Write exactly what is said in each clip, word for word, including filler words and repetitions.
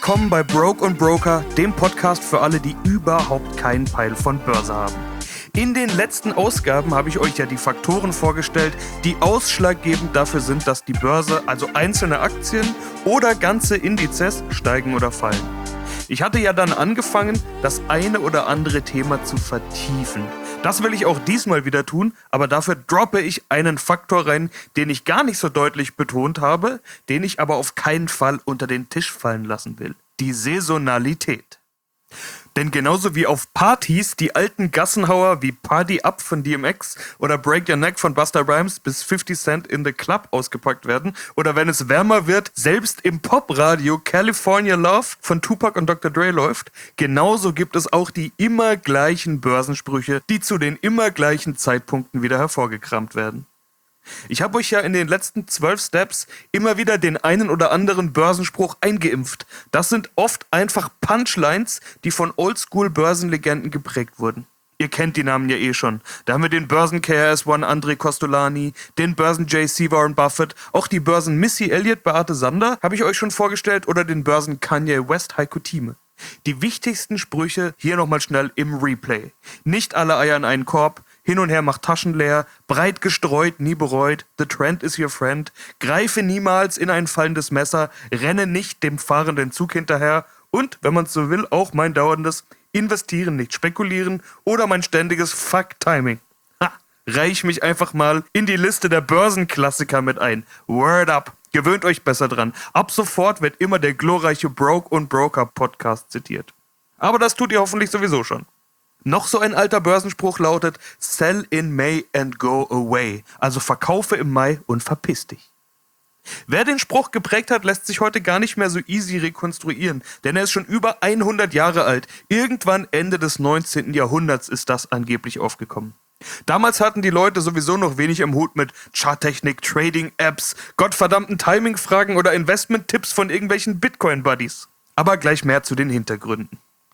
willkommen bei Broke und Broker, dem Podcast für alle, die überhaupt keinen Peil von Börse haben. In den letzten Ausgaben habe ich euch ja die Faktoren vorgestellt, die ausschlaggebend dafür sind, dass die Börse, also einzelne Aktien oder ganze Indizes, steigen oder fallen. Ich hatte ja dann angefangen, das eine oder andere Thema zu vertiefen. Das will ich auch diesmal wieder tun, aber dafür droppe ich einen Faktor rein, den ich gar nicht so deutlich betont habe, den ich aber auf keinen Fall unter den Tisch fallen lassen will. Die Saisonalität. Denn genauso wie auf Partys die alten Gassenhauer wie Party Up von D M X oder Break Your Neck von Busta Rhymes bis fifty Cent in the Club ausgepackt werden oder wenn es wärmer wird, selbst im Popradio California Love von Tupac und Doktor Dre läuft, genauso gibt es auch die immer gleichen Börsensprüche, die zu den immer gleichen Zeitpunkten wieder hervorgekramt werden. Ich habe euch ja in den letzten zwölf Steps immer wieder den einen oder anderen Börsenspruch eingeimpft. Das sind oft einfach Punchlines, die von Oldschool-Börsenlegenden geprägt wurden. Ihr kennt die Namen ja eh schon. Da haben wir den Börsen-K R S One André Kostolany, den Börsen-J C Warren Buffett, auch die Börsen-Missy Elliott Beate Sander habe ich euch schon vorgestellt oder den Börsen-Kanye West Heiko Thieme. Die wichtigsten Sprüche hier nochmal schnell im Replay. Nicht alle Eier in einen Korb. Hin und her macht Taschen leer, breit gestreut, nie bereut, the trend is your friend, greife niemals in ein fallendes Messer, renne nicht dem fahrenden Zug hinterher und, wenn man es so will, auch mein dauerndes Investieren, nicht spekulieren oder mein ständiges Fuck-Timing. Ha, reich mich einfach mal in die Liste der Börsenklassiker mit ein. Word up, gewöhnt euch besser dran. Ab sofort wird immer der glorreiche Broke und Broker Podcast zitiert. Aber das tut ihr hoffentlich sowieso schon. Noch so ein alter Börsenspruch lautet Sell in May and go away, also verkaufe im Mai und verpiss dich. Wer den Spruch geprägt hat, lässt sich heute gar nicht mehr so easy rekonstruieren, denn er ist schon über hundert Jahre alt. Irgendwann Ende des neunzehnten Jahrhunderts ist das angeblich aufgekommen. Damals hatten die Leute sowieso noch wenig im Hut mit Charttechnik, Trading-Apps, gottverdammten Timing-Fragen oder Investment-Tipps von irgendwelchen Bitcoin-Buddies. Aber gleich mehr zu den Hintergründen.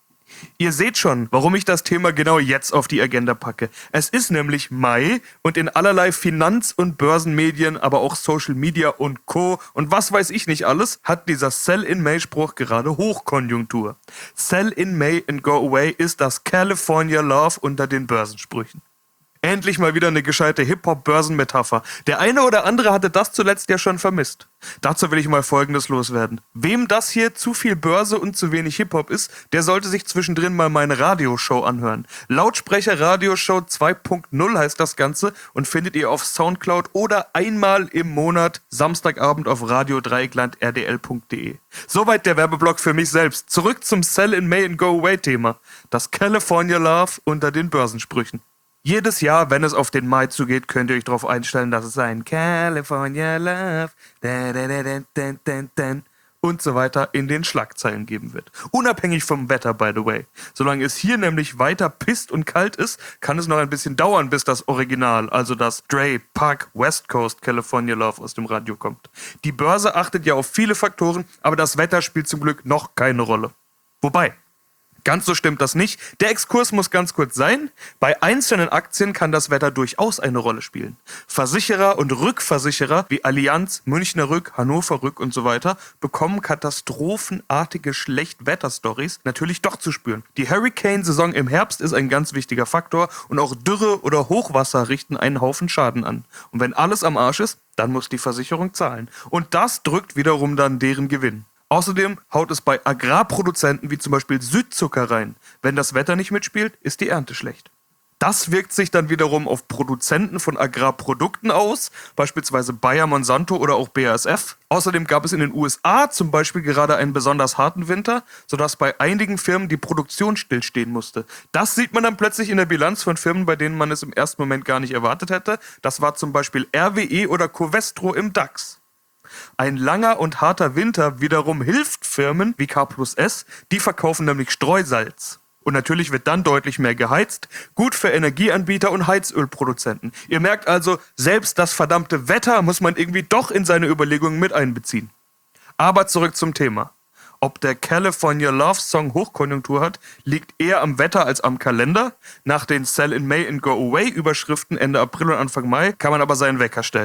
Ihr seht schon, warum ich das Thema genau jetzt auf die Agenda packe. Es ist nämlich Mai und in allerlei Finanz- und Börsenmedien, aber auch Social Media und Co. und was weiß ich nicht alles, hat dieser Sell-in-May-Spruch gerade Hochkonjunktur. Sell in May and go away ist das California Love unter den Börsensprüchen. Endlich mal wieder eine gescheite Hip-Hop-Börsenmetapher. Der eine oder andere hatte das zuletzt ja schon vermisst. Dazu will ich mal Folgendes loswerden. Wem das hier zu viel Börse und zu wenig Hip-Hop ist, der sollte sich zwischendrin mal meine Radioshow anhören. Lautsprecher Radioshow zwei Punkt null heißt das Ganze und findet ihr auf Soundcloud oder einmal im Monat Samstagabend auf Radio Dreieckland R D L punkt de. Soweit der Werbeblock für mich selbst. Zurück zum Sell in May and Go Away Thema. Das California Love unter den Börsensprüchen. Jedes Jahr, wenn es auf den Mai zugeht, könnt ihr euch darauf einstellen, dass es ein California Love da, da, da, da, da, da, da, und so weiter in den Schlagzeilen geben wird. Unabhängig vom Wetter, by the way. Solange es hier nämlich weiter pisst und kalt ist, kann es noch ein bisschen dauern, bis das Original, also das Dre, Pac, West Coast California Love aus dem Radio kommt. Die Börse achtet ja auf viele Faktoren, aber das Wetter spielt zum Glück noch keine Rolle. Wobei, ganz so stimmt das nicht. Der Exkurs muss ganz kurz sein. Bei einzelnen Aktien kann das Wetter durchaus eine Rolle spielen. Versicherer und Rückversicherer wie Allianz, Münchner Rück, Hannover Rück und so weiter bekommen katastrophenartige Schlechtwetter-Stories natürlich doch zu spüren. Die Hurricane-Saison im Herbst ist ein ganz wichtiger Faktor und auch Dürre oder Hochwasser richten einen Haufen Schaden an. Und wenn alles am Arsch ist, dann muss die Versicherung zahlen. Und das drückt wiederum dann deren Gewinn. Außerdem haut es bei Agrarproduzenten wie zum Beispiel Südzucker rein. Wenn das Wetter nicht mitspielt, ist die Ernte schlecht. Das wirkt sich dann wiederum auf Produzenten von Agrarprodukten aus, beispielsweise Bayer, Monsanto oder auch B A S F. Außerdem gab es in den U S A zum Beispiel gerade einen besonders harten Winter, sodass bei einigen Firmen die Produktion stillstehen musste. Das sieht man dann plötzlich in der Bilanz von Firmen, bei denen man es im ersten Moment gar nicht erwartet hätte. Das war zum Beispiel R W E oder Covestro im DAX. Ein langer und harter Winter wiederum hilft Firmen wie K plus S, die verkaufen nämlich Streusalz. Und natürlich wird dann deutlich mehr geheizt, gut für Energieanbieter und Heizölproduzenten. Ihr merkt also, selbst das verdammte Wetter muss man irgendwie doch in seine Überlegungen mit einbeziehen. Aber zurück zum Thema. Ob der California Love Song Hochkonjunktur hat, liegt eher am Wetter als am Kalender. Nach den Sell in May and Go Away Überschriften Ende April und Anfang Mai kann man aber seinen Wecker stellen.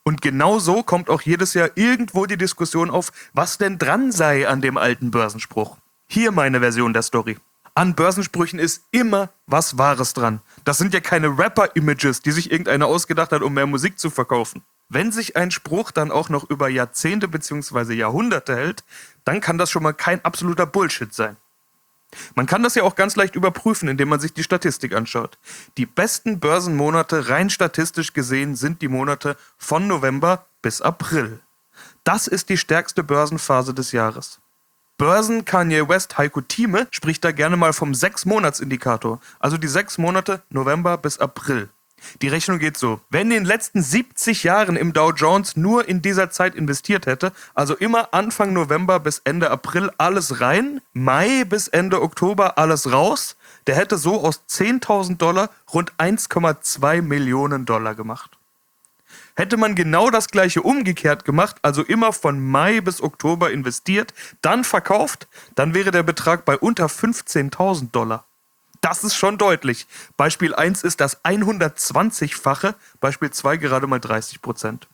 Und genau so kommt auch jedes Jahr irgendwo die Diskussion auf, was denn dran sei an dem alten Börsenspruch. Hier meine Version der Story. An Börsensprüchen ist immer was Wahres dran. Das sind ja keine Rapper-Images, die sich irgendeiner ausgedacht hat, um mehr Musik zu verkaufen. Wenn sich ein Spruch dann auch noch über Jahrzehnte bzw. Jahrhunderte hält, dann kann das schon mal kein absoluter Bullshit sein. Man kann das ja auch ganz leicht überprüfen, indem man sich die Statistik anschaut. Die besten Börsenmonate rein statistisch gesehen sind die Monate von November bis April. Das ist die stärkste Börsenphase des Jahres. Börsen-Kanye West Heiko Thieme spricht da gerne mal vom Sechs-Monats-Indikator, also die sechs Monate November bis April. Die Rechnung geht so: Wer in den letzten siebzig Jahren im Dow Jones nur in dieser Zeit investiert hätte, also immer Anfang November bis Ende April alles rein, Mai bis Ende Oktober alles raus, der hätte so aus zehntausend Dollar rund eins Komma zwei Millionen Dollar gemacht. Hätte man genau das gleiche umgekehrt gemacht, also immer von Mai bis Oktober investiert, dann verkauft, dann wäre der Betrag bei unter fünfzehntausend Dollar. Das ist schon deutlich. Beispiel eins ist das hundertzwanzig-fache, Beispiel zwei gerade mal dreißig Prozent.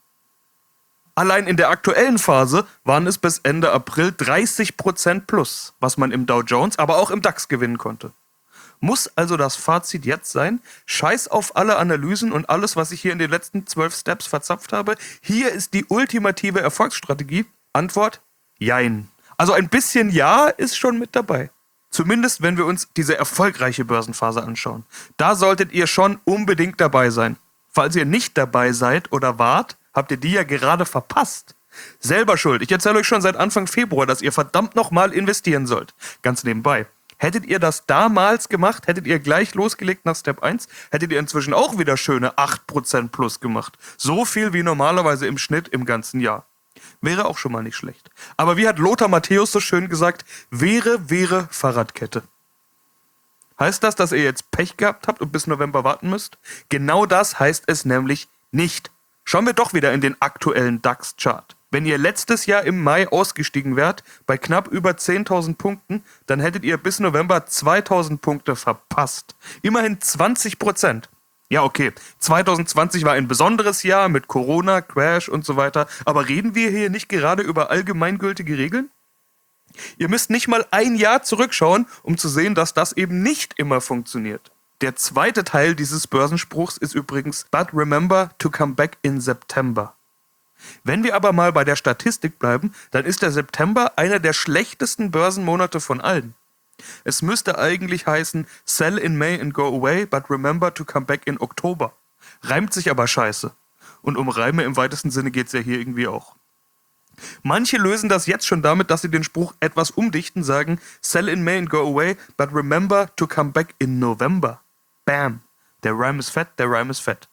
Allein in der aktuellen Phase waren es bis Ende April dreißig Prozent plus, was man im Dow Jones, aber auch im DAX gewinnen konnte. Muss also das Fazit jetzt sein: Scheiß auf alle Analysen und alles, was ich hier in den letzten zwölf Steps verzapft habe. Hier ist die ultimative Erfolgsstrategie. Antwort: Jein. Also ein bisschen Ja ist schon mit dabei. Zumindest, wenn wir uns diese erfolgreiche Börsenphase anschauen. Da solltet ihr schon unbedingt dabei sein. Falls ihr nicht dabei seid oder wart, habt ihr die ja gerade verpasst. Selber schuld. Ich erzähle euch schon seit Anfang Februar, dass ihr verdammt nochmal investieren sollt. Ganz nebenbei. Hättet ihr das damals gemacht, hättet ihr gleich losgelegt nach Step eins, hättet ihr inzwischen auch wieder schöne acht Prozent plus gemacht. So viel wie normalerweise im Schnitt im ganzen Jahr. Wäre auch schon mal nicht schlecht. Aber wie hat Lothar Matthäus so schön gesagt, wäre, wäre Fahrradkette. Heißt das, dass ihr jetzt Pech gehabt habt und bis November warten müsst? Genau das heißt es nämlich nicht. Schauen wir doch wieder in den aktuellen DAX-Chart. Wenn ihr letztes Jahr im Mai ausgestiegen wärt, bei knapp über zehntausend Punkten, dann hättet ihr bis November zweitausend Punkte verpasst. Immerhin zwanzig Prozent. Ja, okay, zwanzig zwanzig war ein besonderes Jahr mit Corona, Crash und so weiter, aber reden wir hier nicht gerade über allgemeingültige Regeln? Ihr müsst nicht mal ein Jahr zurückschauen, um zu sehen, dass das eben nicht immer funktioniert. Der zweite Teil dieses Börsenspruchs ist übrigens "But remember to come back in September". Wenn wir aber mal bei der Statistik bleiben, dann ist der September einer der schlechtesten Börsenmonate von allen. Es müsste eigentlich heißen "Sell in May and go away, but remember to come back in October". Reimt sich aber scheiße. Und um Reime im weitesten Sinne geht es ja hier irgendwie auch. Manche lösen das jetzt schon damit, dass sie den Spruch etwas umdichten, sagen "Sell in May and go away, but remember to come back in November". Bam. Der Rhyme ist fett, der Rhyme ist fett.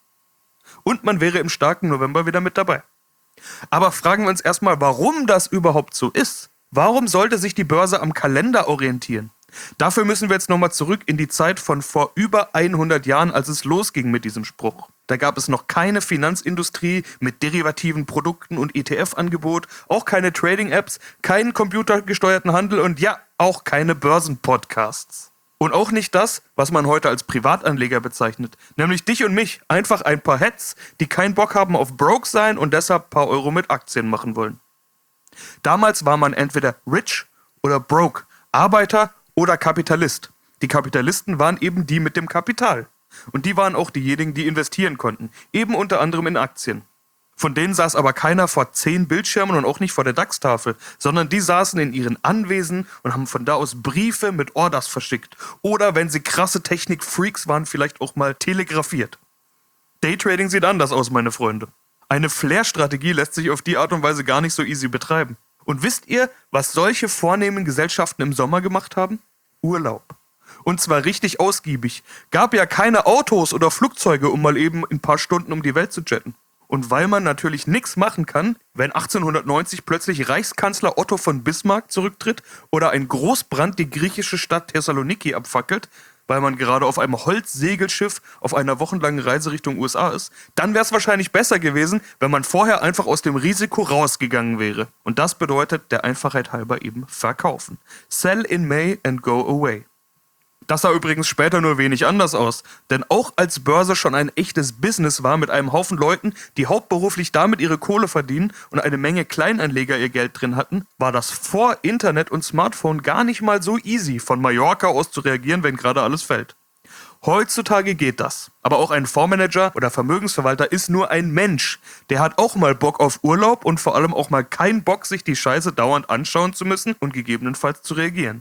Und man wäre im starken November wieder mit dabei. Aber fragen wir uns erstmal, warum das überhaupt so ist. Warum sollte sich die Börse am Kalender orientieren? Dafür müssen wir jetzt nochmal zurück in die Zeit von vor über hundert Jahren, als es losging mit diesem Spruch. Da gab es noch keine Finanzindustrie mit derivativen Produkten und E T F-Angebot, auch keine Trading-Apps, keinen computergesteuerten Handel und ja, auch keine Börsenpodcasts. Und auch nicht das, was man heute als Privatanleger bezeichnet, nämlich dich und mich, einfach ein paar Heads, die keinen Bock haben auf Broke sein und deshalb ein paar Euro mit Aktien machen wollen. Damals war man entweder rich oder broke, Arbeiter oder Kapitalist. Die Kapitalisten waren eben die mit dem Kapital. Und die waren auch diejenigen, die investieren konnten, eben unter anderem in Aktien. Von denen saß aber keiner vor zehn Bildschirmen und auch nicht vor der DAX-Tafel, sondern die saßen in ihren Anwesen und haben von da aus Briefe mit Orders verschickt. Oder wenn sie krasse Technik-Freaks waren, vielleicht auch mal telegrafiert. Daytrading sieht anders aus, meine Freunde. Eine Flair-Strategie lässt sich auf die Art und Weise gar nicht so easy betreiben. Und wisst ihr, was solche vornehmen Gesellschaften im Sommer gemacht haben? Urlaub. Und zwar richtig ausgiebig. Gab ja keine Autos oder Flugzeuge, um mal eben ein paar Stunden um die Welt zu jetten. Und weil man natürlich nichts machen kann, wenn achtzehnhundertneunzig plötzlich Reichskanzler Otto von Bismarck zurücktritt oder ein Großbrand die griechische Stadt Thessaloniki abfackelt, weil man gerade auf einem Holzsegelschiff auf einer wochenlangen Reise Richtung U S A ist, dann wäre es wahrscheinlich besser gewesen, wenn man vorher einfach aus dem Risiko rausgegangen wäre. Und das bedeutet der Einfachheit halber eben verkaufen. Sell in May and go away. Das sah übrigens später nur wenig anders aus, denn auch als Börse schon ein echtes Business war mit einem Haufen Leuten, die hauptberuflich damit ihre Kohle verdienen und eine Menge Kleinanleger ihr Geld drin hatten, war das vor Internet und Smartphone gar nicht mal so easy, von Mallorca aus zu reagieren, wenn gerade alles fällt. Heutzutage geht das. Aber auch ein Fondsmanager oder Vermögensverwalter ist nur ein Mensch. Der hat auch mal Bock auf Urlaub und vor allem auch mal keinen Bock, sich die Scheiße dauernd anschauen zu müssen und gegebenenfalls zu reagieren.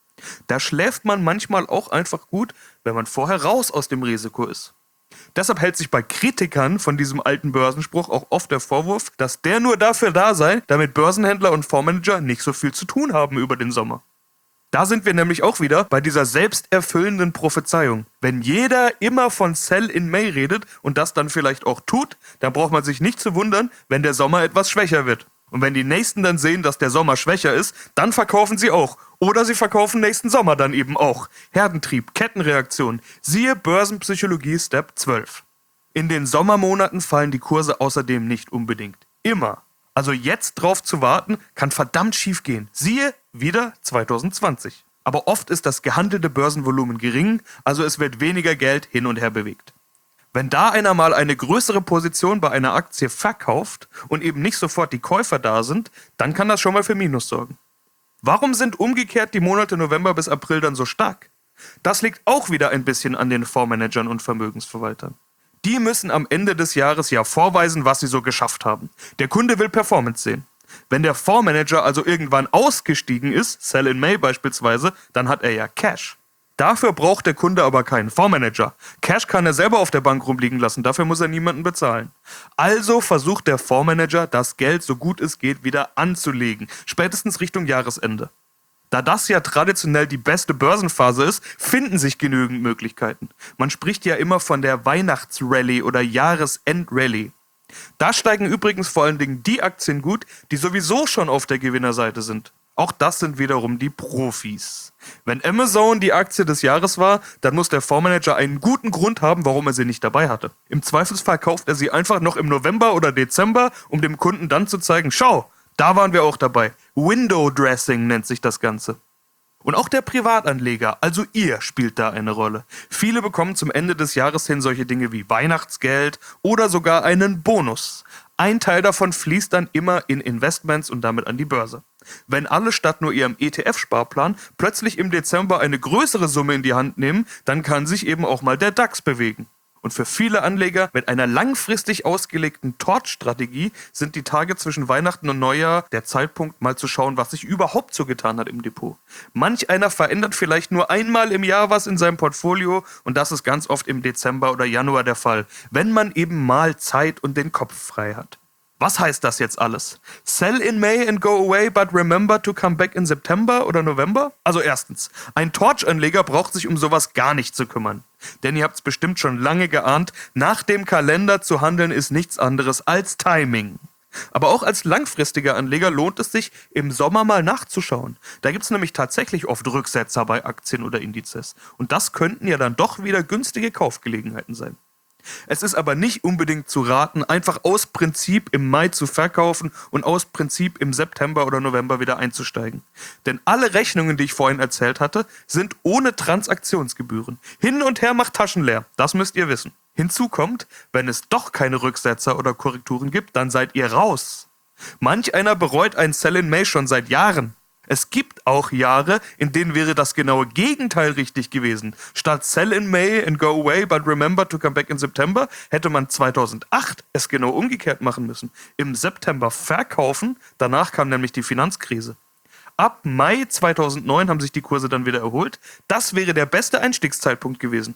Da schläft man manchmal auch einfach gut, wenn man vorher raus aus dem Risiko ist. Deshalb hält sich bei Kritikern von diesem alten Börsenspruch auch oft der Vorwurf, dass der nur dafür da sei, damit Börsenhändler und Fondsmanager nicht so viel zu tun haben über den Sommer. Da sind wir nämlich auch wieder bei dieser selbsterfüllenden Prophezeiung. Wenn jeder immer von Sell in May redet und das dann vielleicht auch tut, dann braucht man sich nicht zu wundern, wenn der Sommer etwas schwächer wird. Und wenn die Nächsten dann sehen, dass der Sommer schwächer ist, dann verkaufen sie auch. Oder sie verkaufen nächsten Sommer dann eben auch. Herdentrieb, Kettenreaktion. Siehe Börsenpsychologie Step zwölf. In den Sommermonaten fallen die Kurse außerdem nicht unbedingt. Immer. Also jetzt drauf zu warten, kann verdammt schief gehen. Siehe wieder zwanzig zwanzig. Aber oft ist das gehandelte Börsenvolumen gering, also es wird weniger Geld hin und her bewegt. Wenn da einer mal eine größere Position bei einer Aktie verkauft und eben nicht sofort die Käufer da sind, dann kann das schon mal für Minus sorgen. Warum sind umgekehrt die Monate November bis April dann so stark? Das liegt auch wieder ein bisschen an den Fondsmanagern und Vermögensverwaltern. Die müssen am Ende des Jahres ja vorweisen, was sie so geschafft haben. Der Kunde will Performance sehen. Wenn der Fondsmanager also irgendwann ausgestiegen ist, Sell in May beispielsweise, dann hat er ja Cash. Dafür braucht der Kunde aber keinen Fondsmanager. Cash kann er selber auf der Bank rumliegen lassen, dafür muss er niemanden bezahlen. Also versucht der Fondsmanager, das Geld so gut es geht wieder anzulegen, spätestens Richtung Jahresende. Da das ja traditionell die beste Börsenphase ist, finden sich genügend Möglichkeiten. Man spricht ja immer von der Weihnachtsrallye oder Jahresendrallye. Da steigen übrigens vor allen Dingen die Aktien gut, die sowieso schon auf der Gewinnerseite sind. Auch das sind wiederum die Profis. Wenn Amazon die Aktie des Jahres war, dann muss der Fondsmanager einen guten Grund haben, warum er sie nicht dabei hatte. Im Zweifelsfall kauft er sie einfach noch im November oder Dezember, um dem Kunden dann zu zeigen, schau, da waren wir auch dabei. Window Dressing nennt sich das Ganze. Und auch der Privatanleger, also ihr, spielt da eine Rolle. Viele bekommen zum Ende des Jahres hin solche Dinge wie Weihnachtsgeld oder sogar einen Bonus. Ein Teil davon fließt dann immer in Investments und damit an die Börse. Wenn alle statt nur ihrem E T F-Sparplan plötzlich im Dezember eine größere Summe in die Hand nehmen, dann kann sich eben auch mal der DAX bewegen. Und für viele Anleger mit einer langfristig ausgelegten Torch-Strategie sind die Tage zwischen Weihnachten und Neujahr der Zeitpunkt, mal zu schauen, was sich überhaupt so getan hat im Depot. Manch einer verändert vielleicht nur einmal im Jahr was in seinem Portfolio und das ist ganz oft im Dezember oder Januar der Fall, wenn man eben mal Zeit und den Kopf frei hat. Was heißt das jetzt alles? Sell in May and go away, but remember to come back in September oder November? Also erstens, ein Torch-Anleger braucht sich um sowas gar nicht zu kümmern. Denn ihr habt es bestimmt schon lange geahnt, nach dem Kalender zu handeln ist nichts anderes als Timing. Aber auch als langfristiger Anleger lohnt es sich, im Sommer mal nachzuschauen. Da gibt es nämlich tatsächlich oft Rücksetzer bei Aktien oder Indizes. Und das könnten ja dann doch wieder günstige Kaufgelegenheiten sein. Es ist aber nicht unbedingt zu raten, einfach aus Prinzip im Mai zu verkaufen und aus Prinzip im September oder November wieder einzusteigen. Denn alle Rechnungen, die ich vorhin erzählt hatte, sind ohne Transaktionsgebühren. Hin und her macht Taschen leer, das müsst ihr wissen. Hinzu kommt, wenn es doch keine Rücksetzer oder Korrekturen gibt, dann seid ihr raus. Manch einer bereut ein Sell in May schon seit Jahren. Es gibt auch Jahre, in denen wäre das genaue Gegenteil richtig gewesen. Statt Sell in May and go away, but remember to come back in September, hätte man zweitausendacht es genau umgekehrt machen müssen. Im September verkaufen, danach kam nämlich die Finanzkrise. Ab Mai zweitausendneun haben sich die Kurse dann wieder erholt. Das wäre der beste Einstiegszeitpunkt gewesen.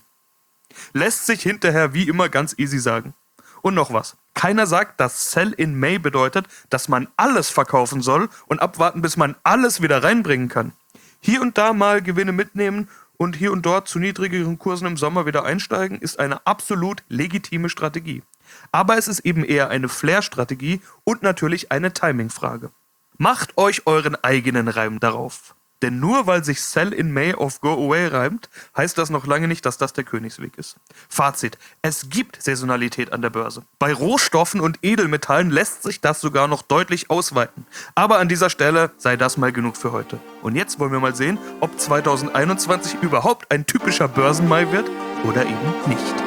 Lässt sich hinterher wie immer ganz easy sagen. Und noch was. Keiner sagt, dass Sell in May bedeutet, dass man alles verkaufen soll und abwarten, bis man alles wieder reinbringen kann. Hier und da mal Gewinne mitnehmen und hier und dort zu niedrigeren Kursen im Sommer wieder einsteigen, ist eine absolut legitime Strategie. Aber es ist eben eher eine Flair-Strategie und natürlich eine Timing-Frage. Macht euch euren eigenen Reim darauf. Denn nur weil sich Sell in May auf Go Away reimt, heißt das noch lange nicht, dass das der Königsweg ist. Fazit: Es gibt Saisonalität an der Börse. Bei Rohstoffen und Edelmetallen lässt sich das sogar noch deutlich ausweiten. Aber an dieser Stelle sei das mal genug für heute. Und jetzt wollen wir mal sehen, ob zwanzig einundzwanzig überhaupt ein typischer Börsenmai wird oder eben nicht.